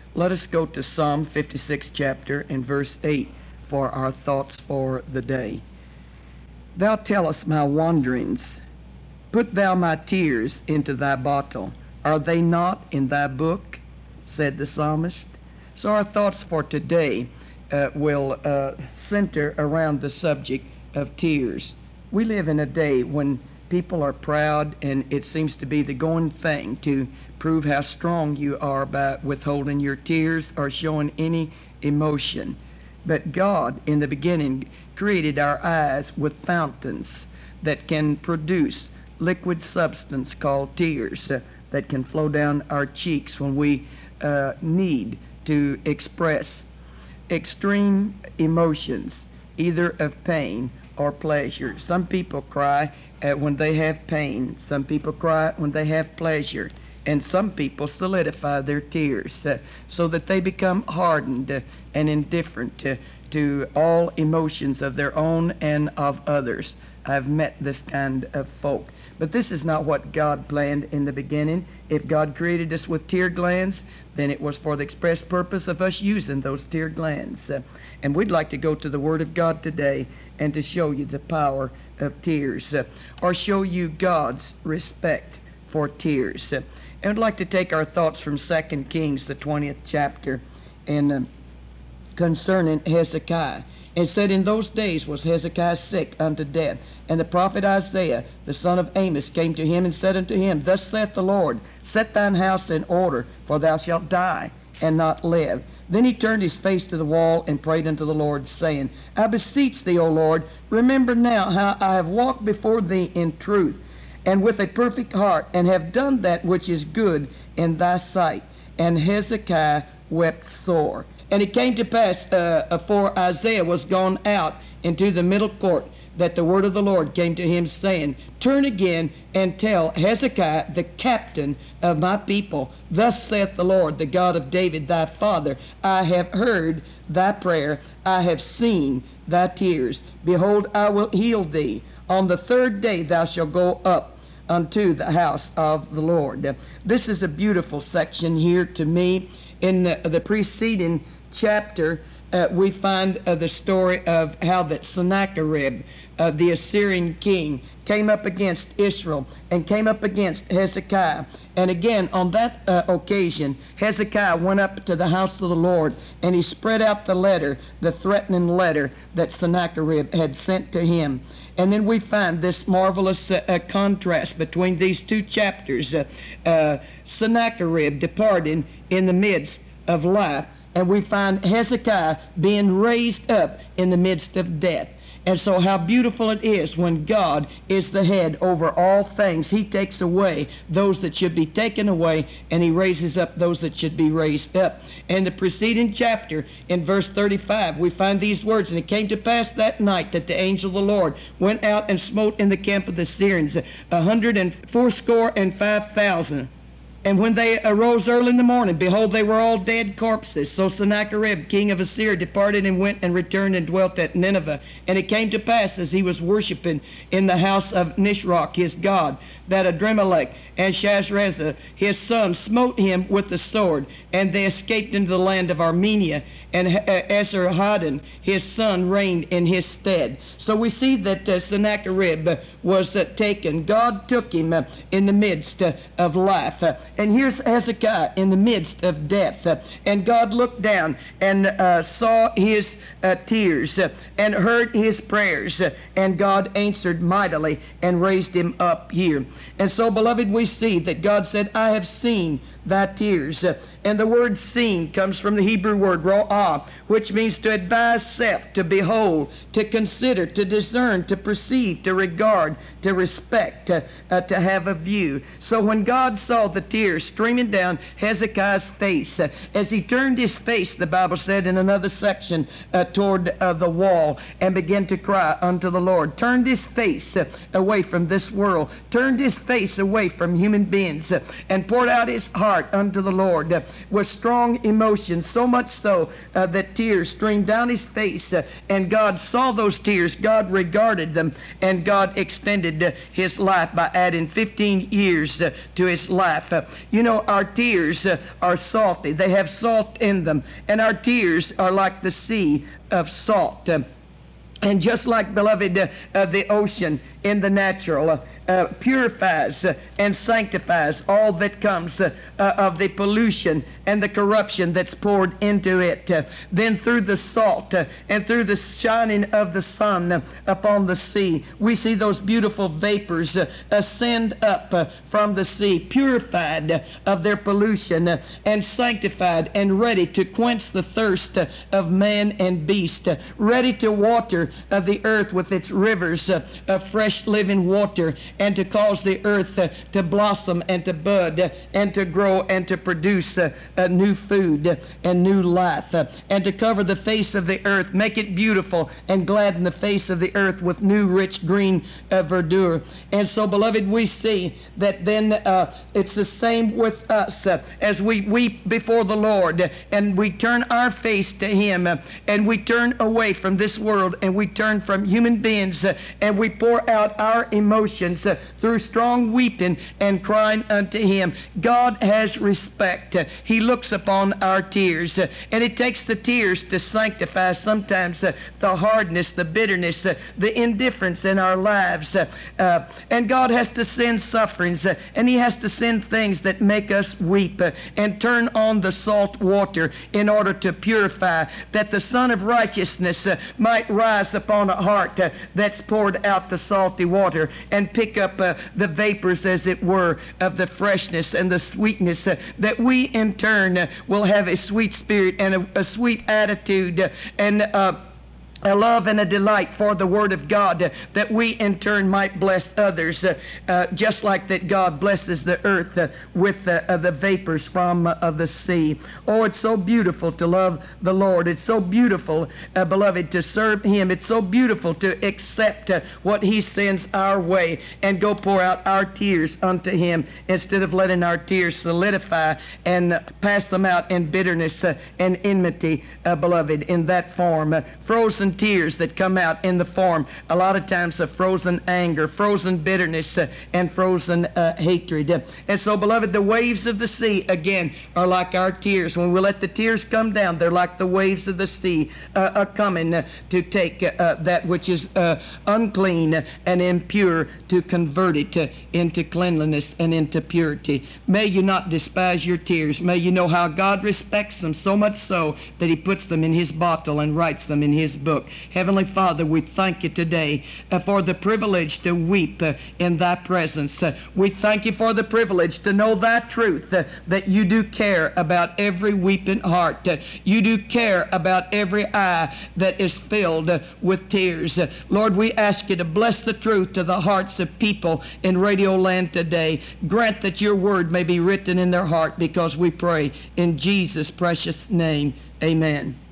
Let us go to Psalm 56 chapter and verse 8 for our thoughts for the day. Thou tellest my wanderings. Put thou my tears into thy bottle. Are they not in thy book? Said the psalmist. So our thoughts for today will center around the subject of tears. We live in a day when people are proud, and it seems to be the going thing to prove how strong you are by withholding your tears or showing any emotion. But God, in the beginning, created our eyes with fountains that can produce liquid substance called tears that can flow down our cheeks when we need to express extreme emotions, either of pain or pleasure. Some people cry when they have pain. Some people cry when they have pleasure. And some people solidify their tears so that they become hardened and indifferent to all emotions of their own and of others. I've met this kind of folk. But this is not what God planned in the beginning. If God created us with tear glands, then it was for the express purpose of us using those tear glands. And we'd like to go to the Word of God today and to show you the power of tears, or show you God's respect for tears. And I'd like to take our thoughts from 2 Kings, the 20th chapter, and concerning Hezekiah. It said, in those days was Hezekiah sick unto death. And the prophet Isaiah, the son of Amos, came to him and said unto him, Thus saith the Lord, Set thine house in order, for thou shalt die and not live. Then he turned his face to the wall and prayed unto the Lord, saying, I beseech thee, O Lord, remember now how I have walked before thee in truth, and with a perfect heart, and have done that which is good in thy sight. And Hezekiah wept sore. And it came to pass, afore Isaiah was gone out into the middle court, that the word of the Lord came to him, saying, Turn again and tell Hezekiah, the captain of my people, Thus saith the Lord, the God of David thy father, I have heard thy prayer, I have seen thy tears. Behold, I will heal thee. On the third day thou shalt go up unto the house of the Lord. This is a beautiful section here to me. In the preceding chapter, we find the story of how that Sennacherib, the Assyrian king, came up against Israel and came up against Hezekiah. And again, on that occasion, Hezekiah went up to the house of the Lord, and he spread out the letter, the threatening letter that Sennacherib had sent to him. And then we find this marvelous contrast between these two chapters. Sennacherib departing in the midst of life, and we find Hezekiah being raised up in the midst of death. And so how beautiful it is when God is the head over all things. He takes away those that should be taken away, and he raises up those that should be raised up. In the preceding chapter, in verse 35, we find these words, And it came to pass that night that the angel of the Lord went out and smote in the camp of the Syrians 185,000. And when they arose early in the morning, behold, they were all dead corpses. So Sennacherib, king of Assyria, departed and went and returned and dwelt at Nineveh. And it came to pass, as he was worshiping in the house of Nisroch, his god, that Adremelech and Shazrazah, his son, smote him with the sword, and they escaped into the land of Armenia. And Esarhaddon, his son, reigned in his stead. So we see that Sennacherib was taken. God took him in the midst of life. And here's Hezekiah in the midst of death. And God looked down and saw his tears and heard his prayers. And God answered mightily and raised him up here. And so, beloved, we see that God said, I have seen thy tears. And the word seen comes from the Hebrew word ra'ah, which means to advise self, to behold, to consider, to discern, to perceive, to regard, to respect, to have a view. So when God saw the tears streaming down Hezekiah's face, as he turned his face, the Bible said in another section, toward the wall, and began to cry unto the Lord, turned his face away from this world, turned his his face away from human beings and poured out his heart unto the Lord with strong emotion, so much so that tears streamed down his face, and God saw those tears, God regarded them, and God extended his life by adding 15 years to his life. You know, our tears are salty. They have salt in them, and our tears are like the sea of salt. And just like, beloved, the ocean in the natural purifies and sanctifies all that comes of the pollution and the corruption that's poured into it. Then through the salt and through the shining of the sun upon the sea, we see those beautiful vapors ascend up from the sea, purified of their pollution and sanctified and ready to quench the thirst of man and beast, ready to water the earth with its rivers of fresh living water, and to cause the earth to blossom and to bud and to grow and to produce new food and new life, and to cover the face of the earth, make it beautiful, and gladden the face of the earth with new rich green verdure. And so, beloved, we see that then it's the same with us as we weep before the Lord and we turn our face to him and we turn away from this world and we turn from human beings and we pour out our emotions through strong weeping and crying unto him. God has respect. He looks upon our tears, and it takes the tears to sanctify sometimes the hardness, the bitterness, the indifference in our lives. And God has to send sufferings, and he has to send things that make us weep and turn on the salt water in order to purify, that the Son of Righteousness might rise upon a heart that's poured out the salty water and pick up the vapors, as it were, of the freshness and the sweetness, that we in turn will have a sweet spirit and a sweet attitude and a love and a delight for the Word of God, that we in turn might bless others, just like that God blesses the earth with the vapors from the sea. Oh, it's so beautiful to love the Lord. It's so beautiful, beloved, to serve him. It's so beautiful to accept what he sends our way and go pour out our tears unto him, instead of letting our tears solidify and pass them out in bitterness and enmity, beloved, in that form. Frozen tears that come out in the form, a lot of times, of frozen anger, frozen bitterness, and frozen hatred. And so, beloved, the waves of the sea, again, are like our tears. When we let the tears come down, they're like the waves of the sea coming to take that which is unclean and impure, to convert it into cleanliness and into purity. May you not despise your tears. May you know how God respects them, so much so that he puts them in his bottle and writes them in his book. Heavenly Father, we thank you today for the privilege to weep in thy presence. We thank you for the privilege to know thy truth, that you do care about every weeping heart. You do care about every eye that is filled with tears. Lord, we ask you to bless the truth to the hearts of people in Radio Land today. Grant that your word may be written in their heart, because we pray in Jesus' precious name. Amen.